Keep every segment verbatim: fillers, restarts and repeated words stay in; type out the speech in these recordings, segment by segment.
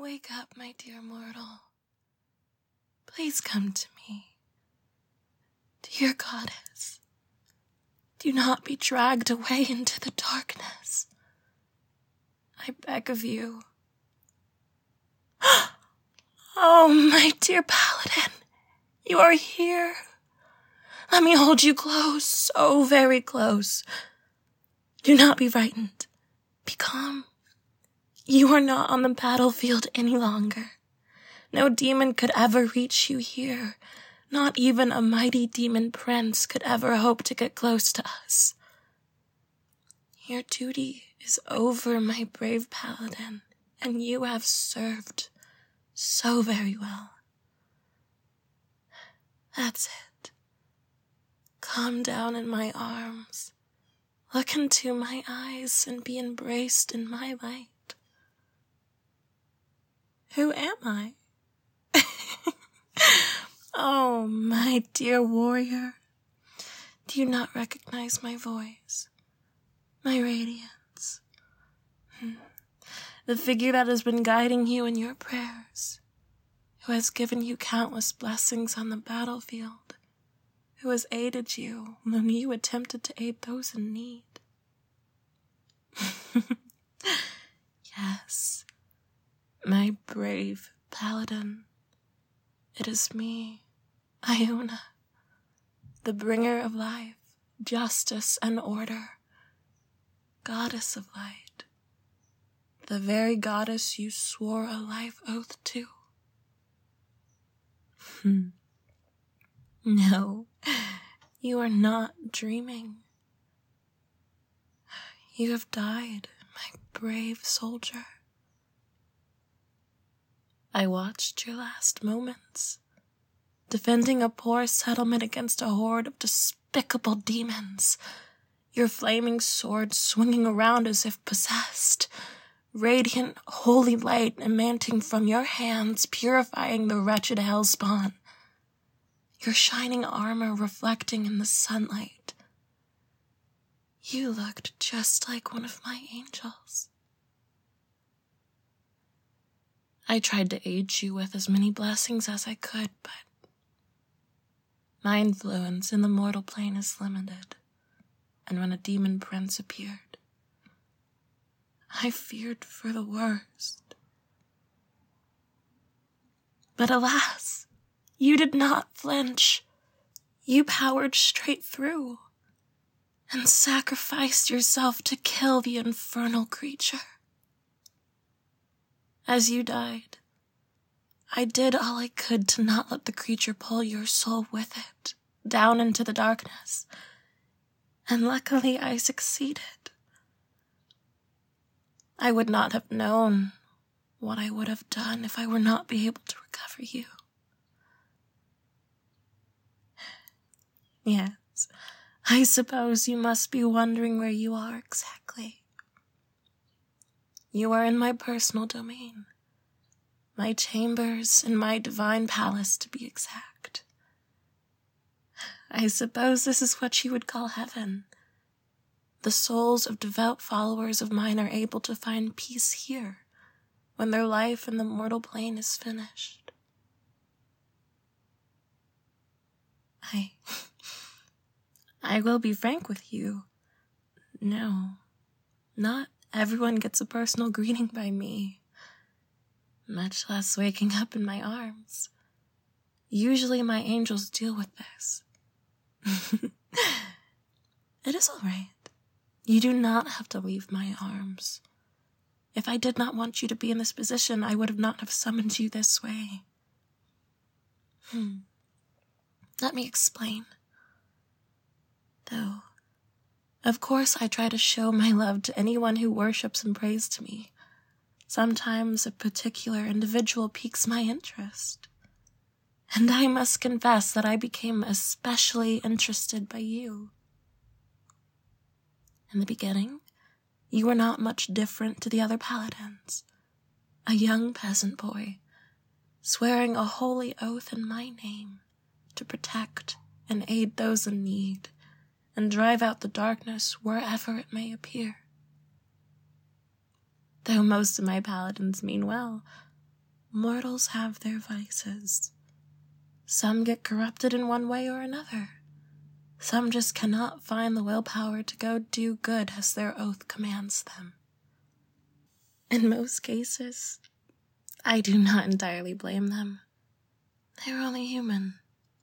Wake up, my dear mortal. Please come to me. Dear goddess, do not be dragged away into the darkness. I beg of you. Oh, my dear paladin, you are here. Let me hold you close, so very close. Do not be frightened. Be calm. You are not on the battlefield any longer. No demon could ever reach you here. Not even a mighty demon prince could ever hope to get close to us. Your duty is over, my brave paladin, and you have served so very well. That's it. Calm down in my arms. Look into my eyes and be embraced in my light. Who am I? Oh, my dear warrior. Do you not recognize my voice? My radiance? Hmm. The figure that has been guiding you in your prayers, who has given you countless blessings on the battlefield, who has aided you when you attempted to aid those in need. Yes, my brave paladin. It is me, Iona, the bringer of life, justice, and order, goddess of light, the very goddess you swore a life oath to. Hmm. No, you are not dreaming. You have died, my brave soldier. I watched your last moments, defending a poor settlement against a horde of despicable demons, your flaming sword swinging around as if possessed, radiant holy light emanating from your hands, purifying the wretched hellspawn, your shining armor reflecting in the sunlight. You looked just like one of my angels. I tried to aid you with as many blessings as I could, but my influence in the mortal plane is limited, and when a demon prince appeared, I feared for the worst. But alas, you did not flinch. You powered straight through and sacrificed yourself to kill the infernal creature. As you died, I did all I could to not let the creature pull your soul with it, down into the darkness, and luckily I succeeded. I would not have known what I would have done if I were not be able to recover you. Yes, I suppose you must be wondering where you are exactly. You are in my personal domain, my chambers in my divine palace to be exact. I suppose this is what you would call heaven. The souls of devout followers of mine are able to find peace here when their life in the mortal plane is finished. I... I will be frank with you. No, not everyone gets a personal greeting by me, much less waking up in my arms. Usually my angels deal with this. It is all right. You do not have to leave my arms. If I did not want you to be in this position, I would have not have summoned you this way. Hmm. Let me explain. Though, of course, I try to show my love to anyone who worships and prays to me. Sometimes a particular individual piques my interest. And I must confess that I became especially interested by you. In the beginning, you were not much different to the other paladins. A young peasant boy, swearing a holy oath in my name to protect and aid those in need, and drive out the darkness wherever it may appear. Though most of my paladins mean well, Mortals have their vices. Some get corrupted in one way or another. Some just cannot find the willpower to go do good as their oath commands them. In most cases, I do not entirely blame them. They're only human.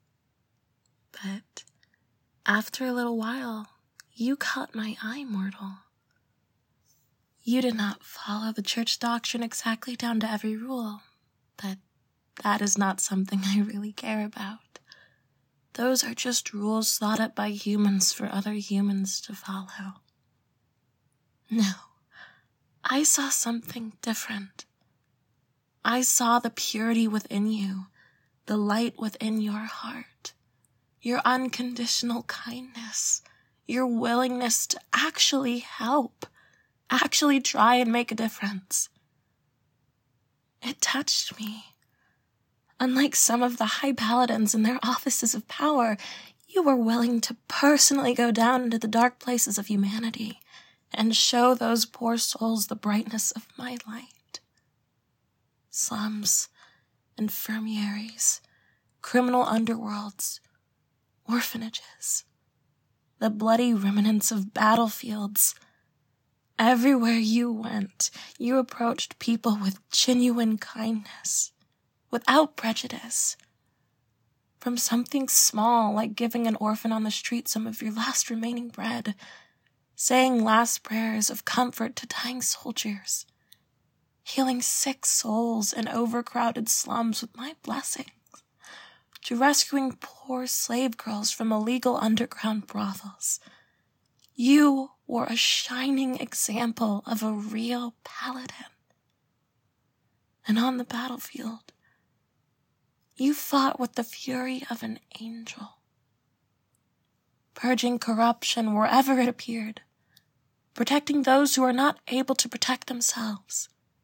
But after a little while, you caught my eye, mortal. You did not follow the church doctrine exactly down to every rule, but that is not something I really care about. Those are just rules thought up by humans for other humans to follow. No, I saw something different. I saw the purity within you, the light within your heart, your unconditional kindness, your willingness to actually help, actually try and make a difference. It touched me. Unlike some of the high paladins in their offices of power, you were willing to personally go down into the dark places of humanity and show those poor souls the brightness of my light. Slums, infirmaries, criminal underworlds, orphanages, the bloody remnants of battlefields. Everywhere you went, you approached people with genuine kindness, without prejudice. From something small like giving an orphan on the street some of your last remaining bread, saying last prayers of comfort to dying soldiers, healing sick souls in overcrowded slums with my blessings, to rescuing poor slave girls from illegal underground brothels. You were a shining example of a real paladin. And on the battlefield, you fought with the fury of an angel, purging corruption wherever it appeared, protecting those who are not able to protect themselves.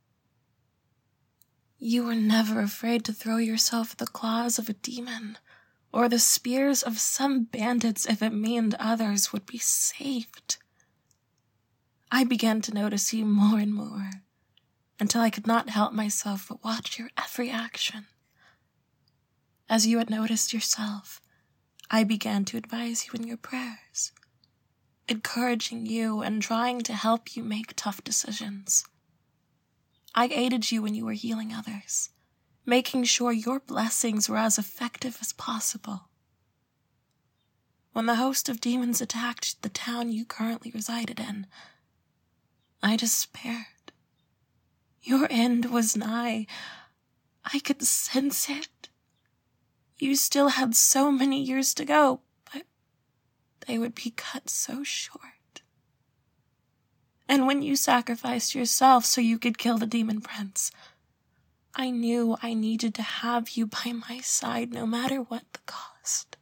You were never afraid to throw yourself at the claws of a demon or the spears of some bandits if it meant others would be saved. I began to notice you more and more, until I could not help myself but watch your every action. As you had noticed yourself, I began to advise you in your prayers, encouraging you and trying to help you make tough decisions. I aided you when you were healing others, making sure your blessings were as effective as possible. When the host of demons attacked the town you currently resided in, I despaired. Your end was nigh. I could sense it. You still had so many years to go, but they would be cut so short. And when you sacrificed yourself so you could kill the demon prince, I knew I needed to have you by my side no matter what the cost.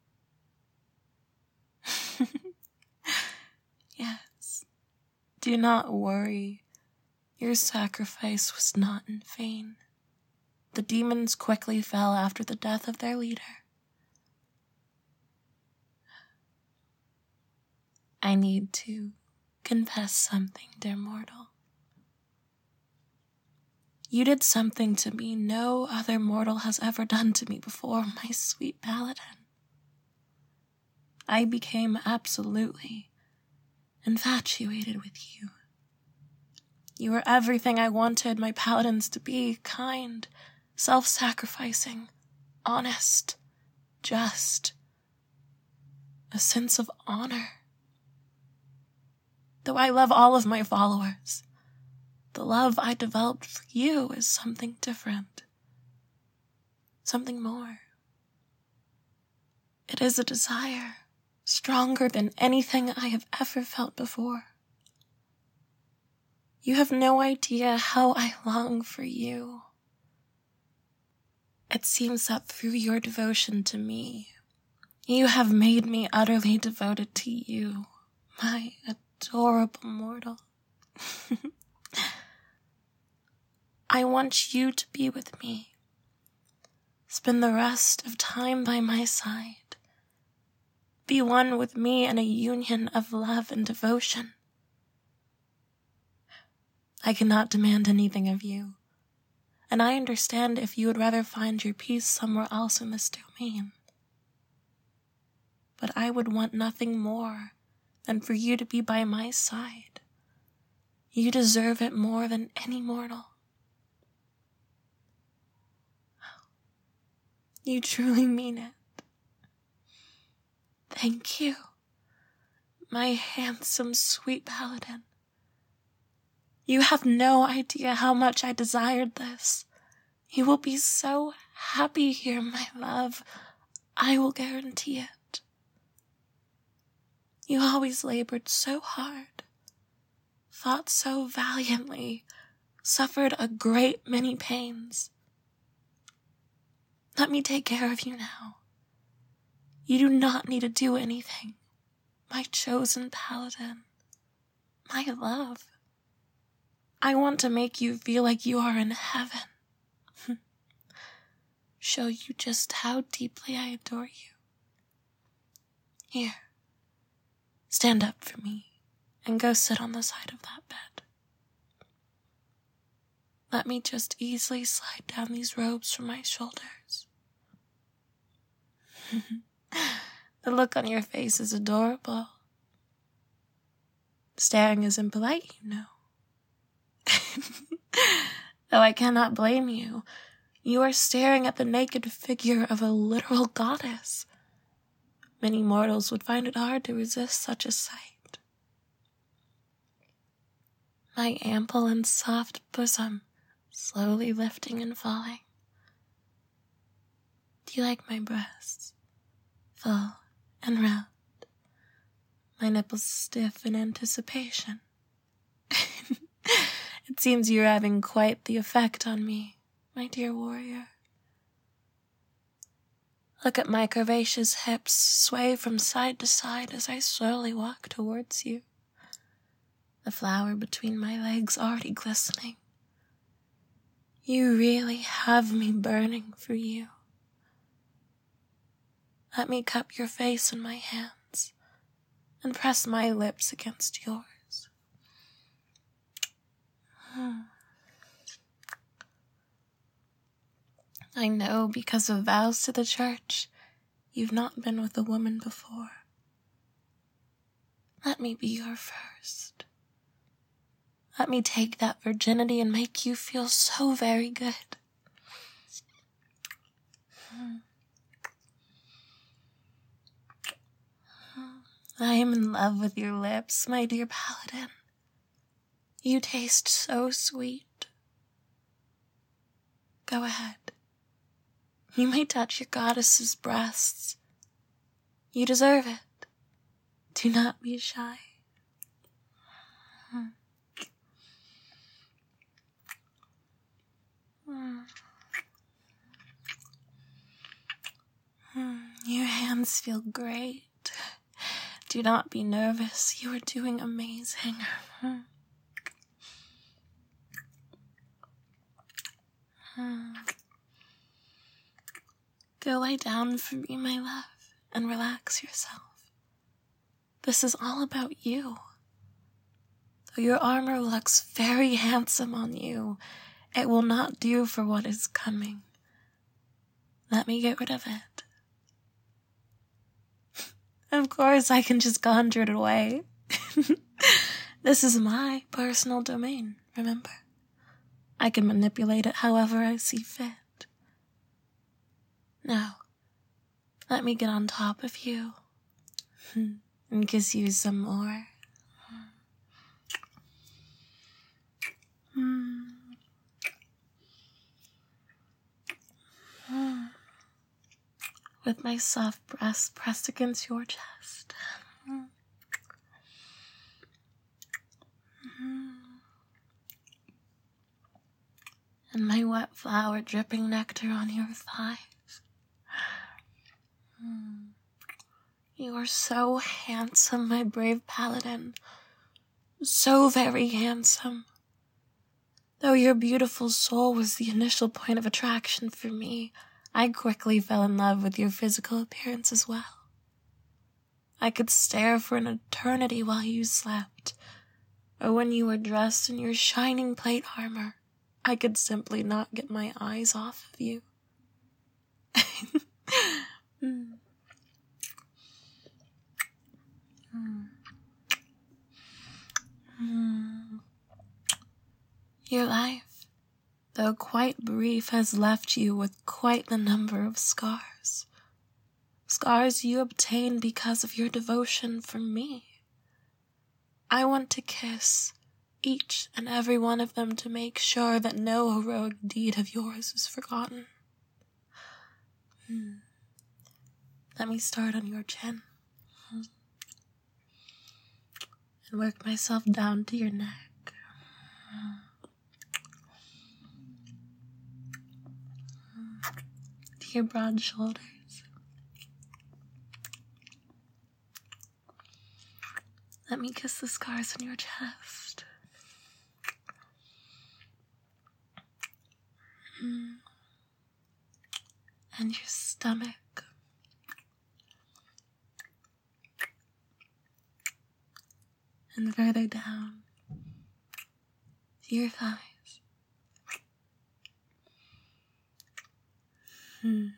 Yes, do not worry. Your sacrifice was not in vain. The demons quickly fell after the death of their leader. I need to confess something, dear mortal. You did something to me no other mortal has ever done to me before, my sweet paladin. I became absolutely infatuated with you. You were everything I wanted my paladins to be: kind, self-sacrificing, honest, just, a sense of honor. Though I love all of my followers, the love I developed for you is something different, something more. It is a desire stronger than anything I have ever felt before. You have no idea how I long for you. It seems that through your devotion to me, you have made me utterly devoted to you, my adorable mortal. I want you to be with me. Spend the rest of time by my side. Be one with me in a union of love and devotion. I cannot demand anything of you. and I understand if you would rather find your peace somewhere else in this domain. But I would want nothing more than for you to be by my side. You deserve it more than any mortal. You truly mean it. Thank you, my handsome, sweet paladin. You have no idea how much I desired this. You will be so happy here, my love. I will guarantee it. You always labored so hard, fought so valiantly, suffered a great many pains. Let me take care of you now. You do not need to do anything, my chosen paladin, my love. I want to make you feel like you are in heaven. Show you just how deeply I adore you. Here, stand up for me and go sit on the side of that bed. Let me just easily slide down these robes from my shoulders. The look on your face is adorable. Staring is impolite, you know. Though I cannot blame you. You are staring at the naked figure of a literal goddess. Many mortals would find it hard to resist such a sight. My ample and soft bosom slowly lifting and falling. Do you like my breasts? Full and round. My nipples stiff in anticipation. It seems you're having quite the effect on me, my dear warrior. Look at my curvaceous hips sway from side to side as I slowly walk towards you. The flower between my legs already glistening. You really have me burning for you. Let me cup your face in my hands and press my lips against yours. I know because of vows to the church, you've not been with a woman before. Let me be your first. Let me take that virginity and make you feel so very good. I am in love with your lips, my dear paladin. You taste so sweet. Go ahead. You may touch your goddess's breasts. You deserve it. Do not be shy. Your hands feel great. Do not be nervous. You are doing amazing. Go lie down for me, my love, and relax yourself. This is all about you. Though your armor looks very handsome on you, it will not do for what is coming. Let me get rid of it. Of course, I can just conjure it away. This is my personal domain, remember? I can manipulate it however I see fit. Now, let me get on top of you and kiss you some more. With my soft breast pressed against your chest. And my wet flower dripping nectar on your thighs. You are so handsome, my brave paladin. So very handsome. Though your beautiful soul was the initial point of attraction for me, I quickly fell in love with your physical appearance as well. I could stare for an eternity while you slept, or when you were dressed in your shining plate armor, I could simply not get my eyes off of you. mm. Mm. Mm. Your life, though quite brief, has left you with quite the number of scars. Scars you obtained because of your devotion for me. I want to kiss each and every one of them to make sure that no heroic deed of yours is forgotten. Hmm. Let me start on your chin. Hmm. And work myself down to your neck. Hmm. To your broad shoulders. Let me kiss the scars on your chest. Mm. And your stomach. And further down to your thighs. Mm.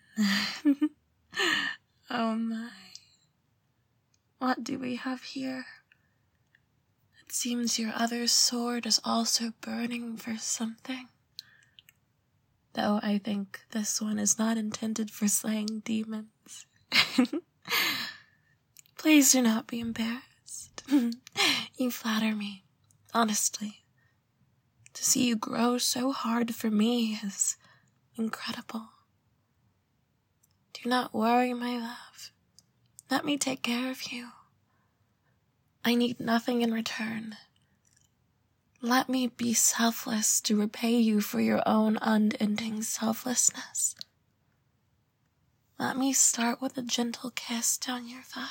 Oh my. What do we have here? It seems your other sword is also burning for something. Though I think this one is not intended for slaying demons. Please do not be embarrassed. You flatter me, honestly. To see you grow so hard for me is incredible. Do not worry, my love. Let me take care of you. I need nothing in return. Let me be selfless to repay you for your own unending selflessness. Let me start with a gentle kiss down your thigh.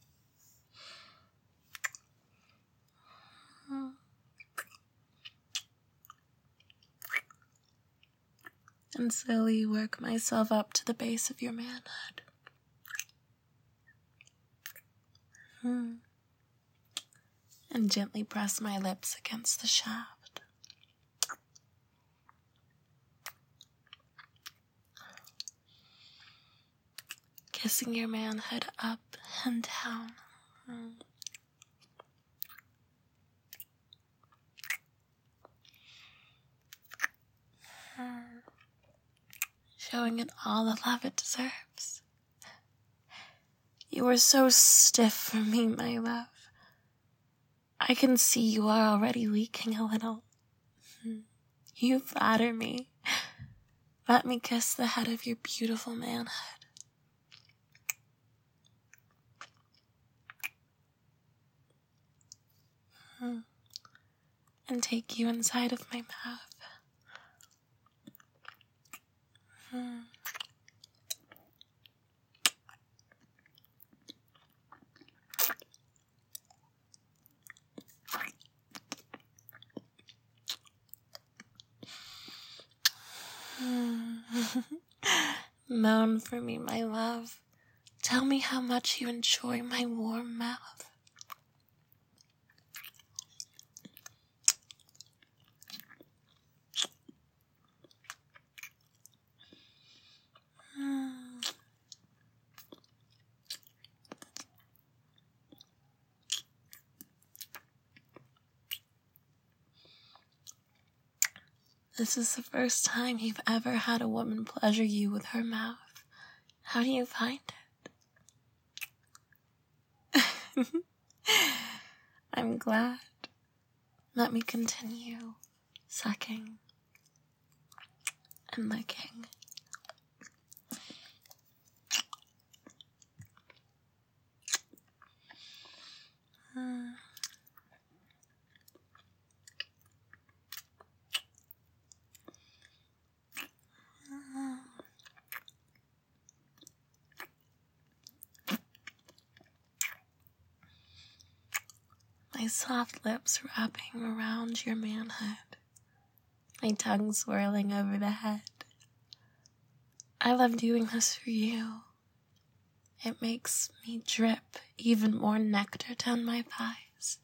And slowly work myself up to the base of your manhood. Hmm. And gently press my lips against the shaft. Kissing your manhood up and down. Hmm. Hmm. Showing it all the love it deserves. You are so stiff for me, my love. I can see you are already leaking a little. You flatter me. Let me kiss the head of your beautiful manhood. And take you inside of my mouth. Moan for me, my love. Tell me how much you enjoy my warm mouth. This is the first time you've ever had a woman pleasure you with her mouth. How do you find it? I'm glad. Let me continue sucking and licking. Hmm. My soft lips wrapping around your manhood, my tongue swirling over the head. I love doing this for you. It makes me drip even more nectar down my thighs.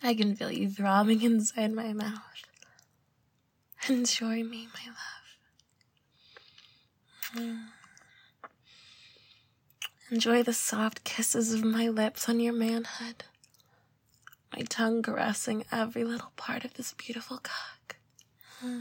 I can feel you throbbing inside my mouth. Enjoy me, my love. Mm. Enjoy the soft kisses of my lips on your manhood. My tongue caressing every little part of this beautiful cock. Mm.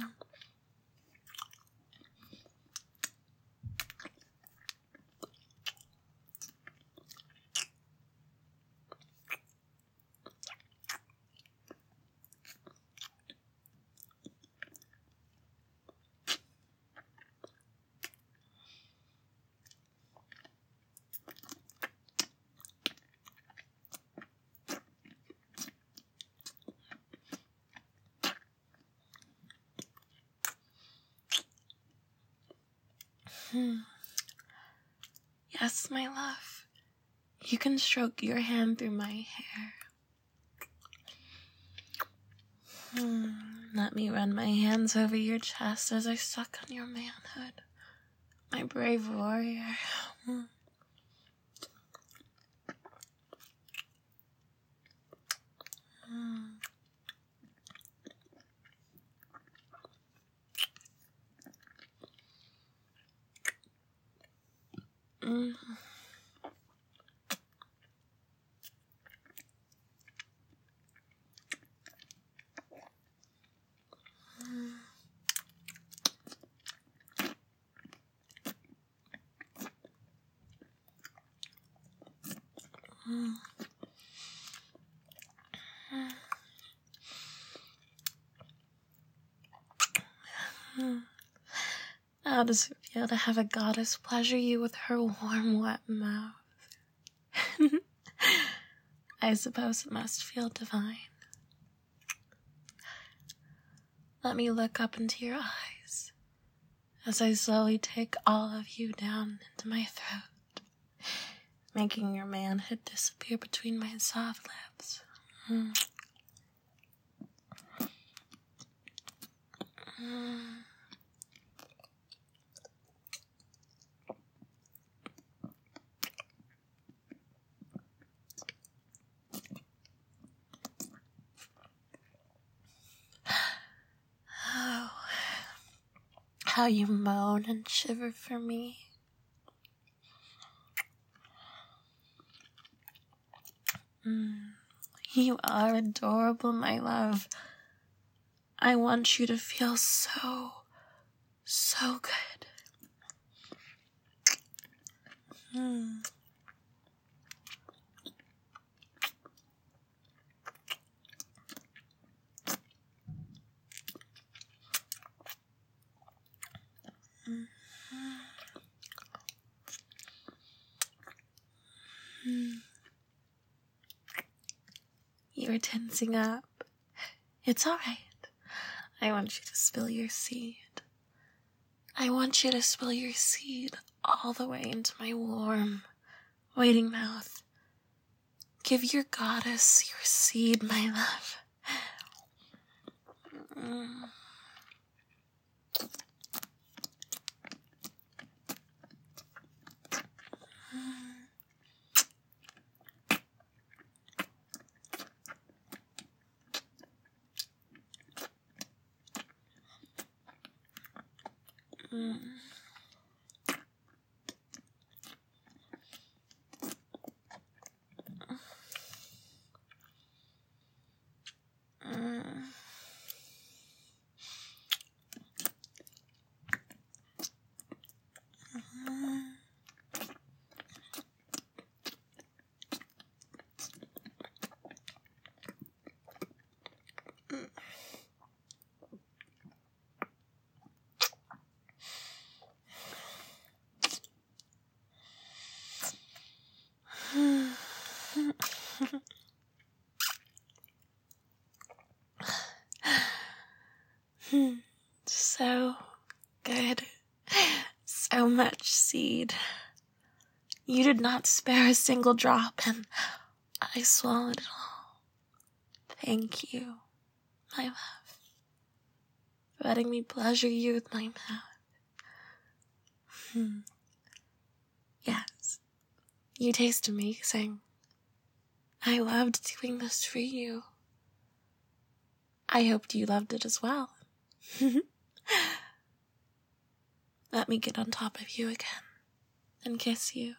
Hmm. Yes, my love. You can stroke your hand through my hair. Hmm. Let me run my hands over your chest as I suck on your manhood. My brave warrior. Hmm. Hmm. Mm. Mm. Mm. How does it feel to have a goddess pleasure you with her warm, wet mouth? I suppose it must feel divine. Let me look up into your eyes as I slowly take all of you down into my throat, making your manhood disappear between my soft lips. Mm. Mm. Oh, how you moan and shiver for me. Mm. You are adorable, my love. I want you to feel so, so good. Mm. Mm. Mm. You're tensing up. It's all right. I want you to spill your seed. I want you to spill your seed all the way into my warm, waiting mouth. Give your goddess your seed, my love. Mm. Mm. Mm. So good. So much seed. You did not spare a single drop, and I swallowed it all. Thank you, my love, for letting me pleasure you with my mouth. Hmm. Yes, you taste amazing. I loved doing this for you. I hoped you loved it as well. Let me get on top of you again and kiss you.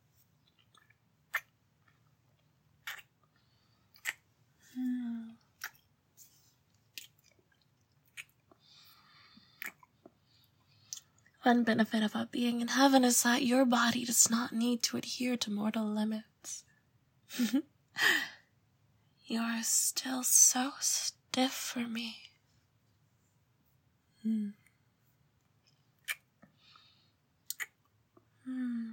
Hmm. One benefit about being in heaven is that your body does not need to adhere to mortal limits. You are still so stiff for me. Hmm. Hmm.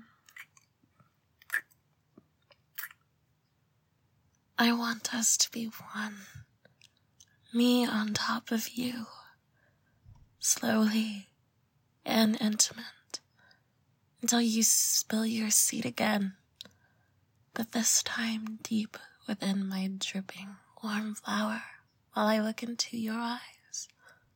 I want us to be one. Me on top of you. Slowly and intimate. Until you spill your seed again. But this time deep within my dripping warm flower while I look into your eyes.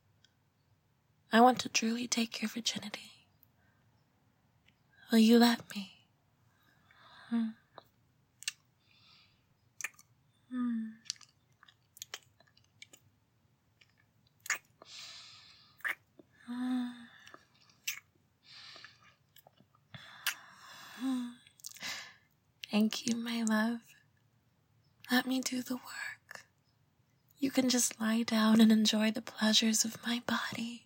I want to truly take your virginity. Will you let me? Hmm. Hmm. Hmm. Hmm. Thank you, my love. Let me do the work. You can just lie down and enjoy the pleasures of my body.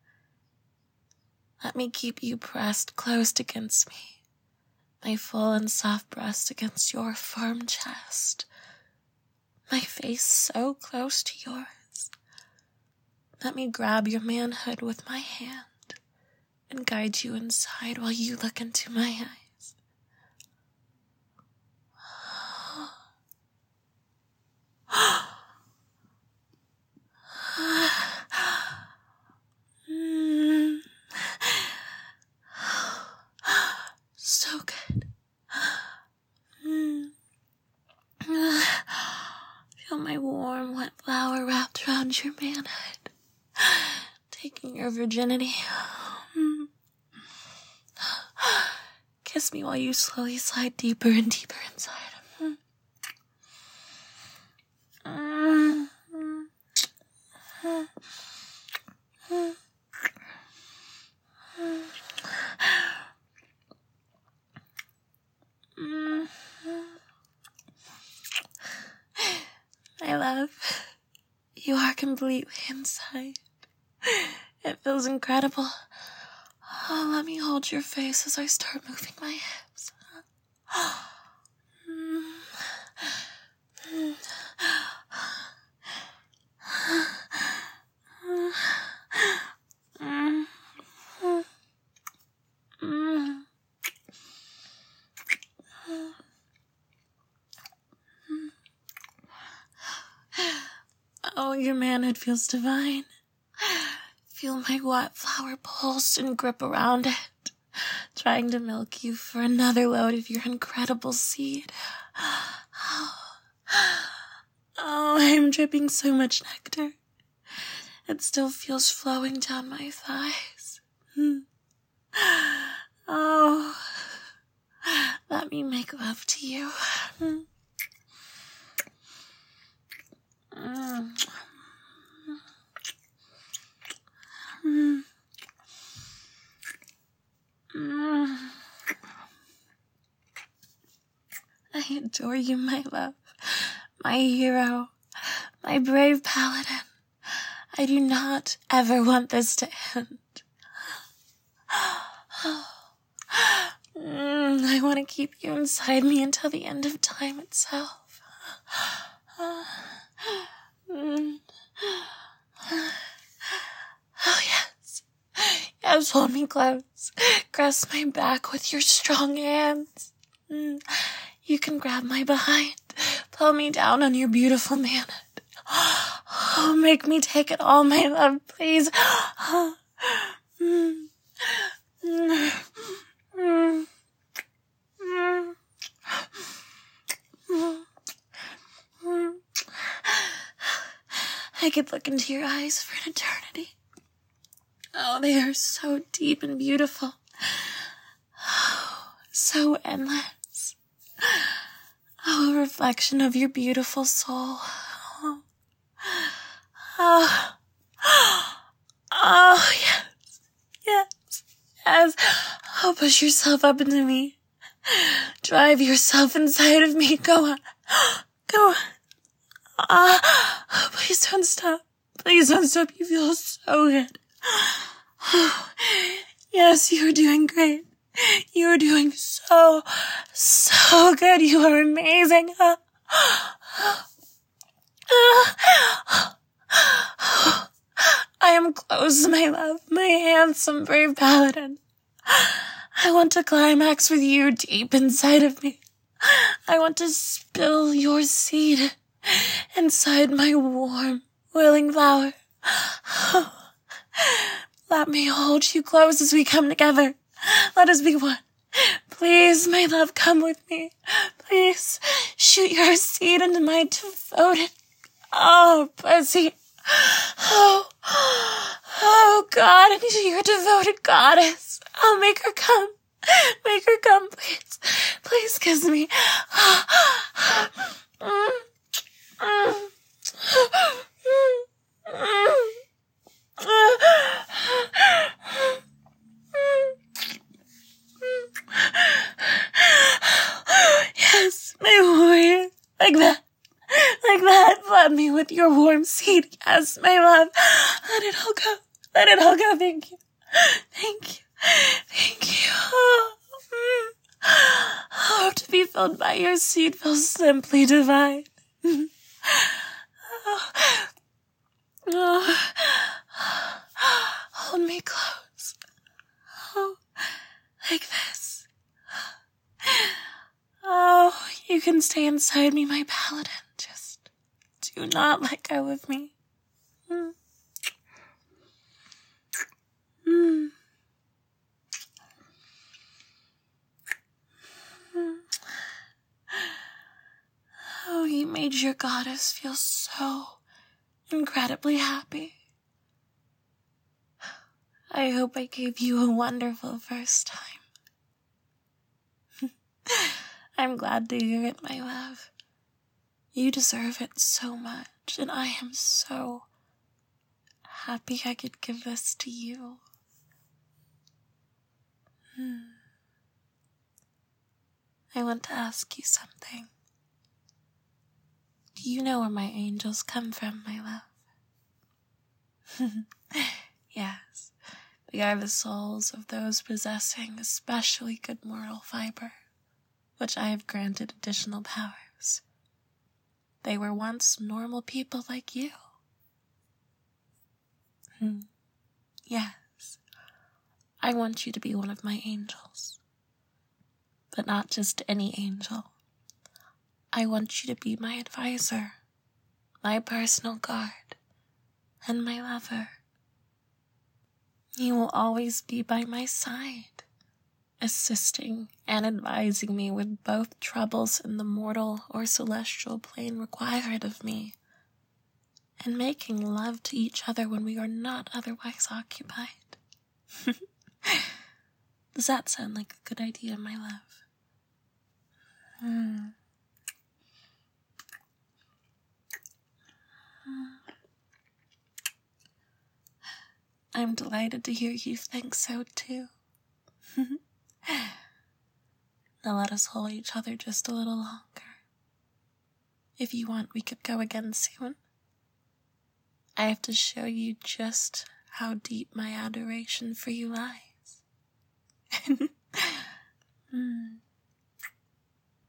Let me keep you pressed close against me, my full and soft breast against your firm chest, my face so close to yours. Let me grab your manhood with my hand and guide you inside while you look into my eyes. mm. So good. Mm. Feel my warm, wet flower wrapped around your manhood, taking your virginity. Mm. Kiss me while you slowly slide deeper and deeper inside. Mm. Mm. Mm. Mm. Mm. My love, you are completely inside. It feels incredible. Oh, let me hold your face as I start moving my hips. Mm. Mm. Mm. Mm. Oh, your manhood feels divine. Feel my wet flower pulse and grip around it, trying to milk you for another load of your incredible seed. Oh, I'm dripping so much nectar. It still feels flowing down my thighs. Oh, let me make love to you. Mm. Mm. Mm. I adore you, my love, my hero, my brave paladin. I do not ever want this to end. Mm, I want to keep you inside me until the end of time itself. Mm. Oh, yes. Yes, hold me close. Grasp my back with your strong hands. Mm. You can grab my behind. Pull me down on your beautiful manhood. Oh, make me take it all, my love, please. Mm. Mm. Mm. Mm. Mm. I could look into your eyes for an eternity. Oh, they are so deep and beautiful. Oh, so endless. Oh, a reflection of your beautiful soul. Oh. Oh, oh, yes, yes, yes. Oh, push yourself up into me. Drive yourself inside of me. Go on, go on. Ah, oh, please don't stop. Please don't stop. You feel so good. Oh, yes, you are doing great. You are doing so, so good. You are amazing. Oh, oh, oh, oh. I am close, my love, my handsome, brave paladin. I want to climax with you deep inside of me. I want to spill your seed inside my warm, willing flower. Let me hold you close as we come together. Let us be one. Please, my love, come with me. Please, shoot your seed into my devoted, oh, pussy. Oh, oh, God, into your devoted goddess. I'll make her come. Make her come, please. Please kiss me. Yes, my warrior. Like that. Like that. Flood me with your warm seed. Yes, my love. Let it all go. Let it all go. Thank you. Thank you. Thank you. Oh, mm. Oh, to be filled by your seed feels simply divine. Oh. Oh. Hold me close. Oh, like this. Oh, you can stay inside me, my paladin. Just do not let go of me. Mm. Mm. Oh, you made your goddess feel so incredibly happy. I hope I gave you a wonderful first time. I'm glad to hear it, my love. You deserve it so much, and I am so happy I could give this to you. Hmm. I want to ask you something. Do you know where my angels come from, my love? Yes, they are the souls of those possessing especially good moral fiber, which I have granted additional powers. They were once normal people like you. Hmm. Yes, I want you to be one of my angels. But not just any angel. I want you to be my advisor, my personal guard, and my lover. You will always be by my side, assisting and advising me with both troubles in the mortal or celestial plane required of me, and making love to each other when we are not otherwise occupied. Does that sound like a good idea, my love? Hmm. I'm delighted to hear you think so too. Now let us hold each other just a little longer. If you want, we could go again soon. I have to show you just how deep my adoration for you lies. mm.